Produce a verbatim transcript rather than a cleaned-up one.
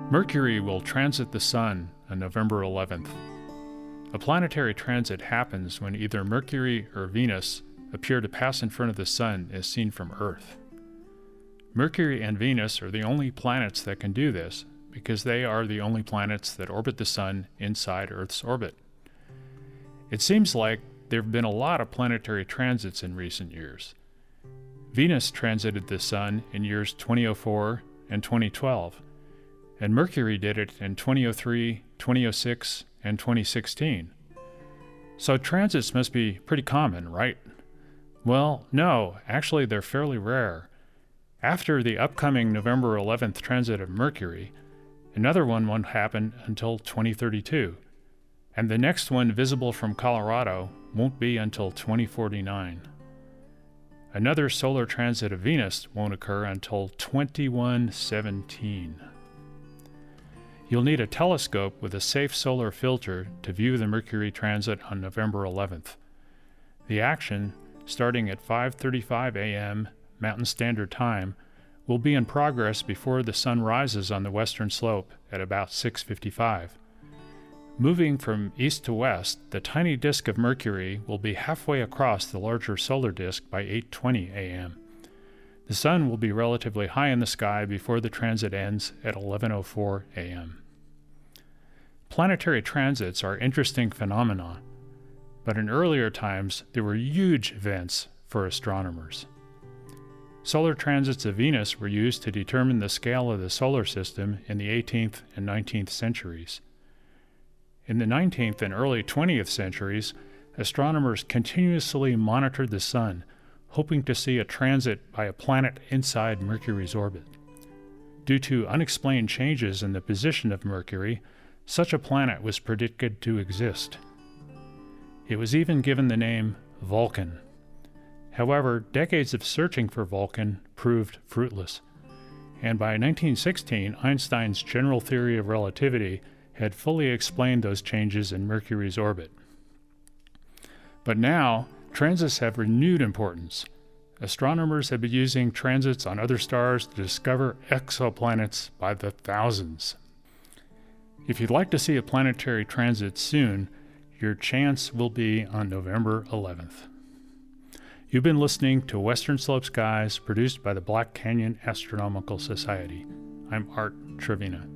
Mercury will transit the Sun on November eleventh. A planetary transit happens when either Mercury or Venus appear to pass in front of the Sun as seen from Earth. Mercury and Venus are the only planets that can do this because they are the only planets that orbit the Sun inside Earth's orbit. It seems like there have been a lot of planetary transits in recent years. Venus transited the Sun in years twenty oh four and twenty twelve, and Mercury did it in twenty oh three, twenty oh six, and twenty sixteen. So transits must be pretty common, right? Well, no, actually they're fairly rare. After the upcoming November eleventh transit of Mercury, another one won't happen until twenty thirty-two, and the next one visible from Colorado won't be until twenty forty-nine. Another solar transit of Venus won't occur until twenty-one seventeen. You'll need a telescope with a safe solar filter to view the Mercury transit on November eleventh. The action, starting at five thirty-five a m Mountain Standard Time, will be in progress before the Sun rises on the western slope at about six fifty-five. Moving from east to west, the tiny disk of Mercury will be halfway across the larger solar disk by eight twenty a m The Sun will be relatively high in the sky before the transit ends at eleven oh four a m Planetary transits are interesting phenomena, but in earlier times there were huge events for astronomers. Solar transits of Venus were used to determine the scale of the solar system in the eighteenth and nineteenth centuries. In the nineteenth and early twentieth centuries, astronomers continuously monitored the Sun, hoping to see a transit by a planet inside Mercury's orbit. Due to unexplained changes in the position of Mercury, such a planet was predicted to exist. It was even given the name Vulcan. However, decades of searching for Vulcan proved fruitless, and by nineteen sixteen, Einstein's general theory of relativity had fully explained those changes in Mercury's orbit. But now, transits have renewed importance. Astronomers have been using transits on other stars to discover exoplanets by the thousands. If you'd like to see a planetary transit soon, your chance will be on November eleventh. You've been listening to Western Slope Skies, produced by the Black Canyon Astronomical Society. I'm Art Trevina.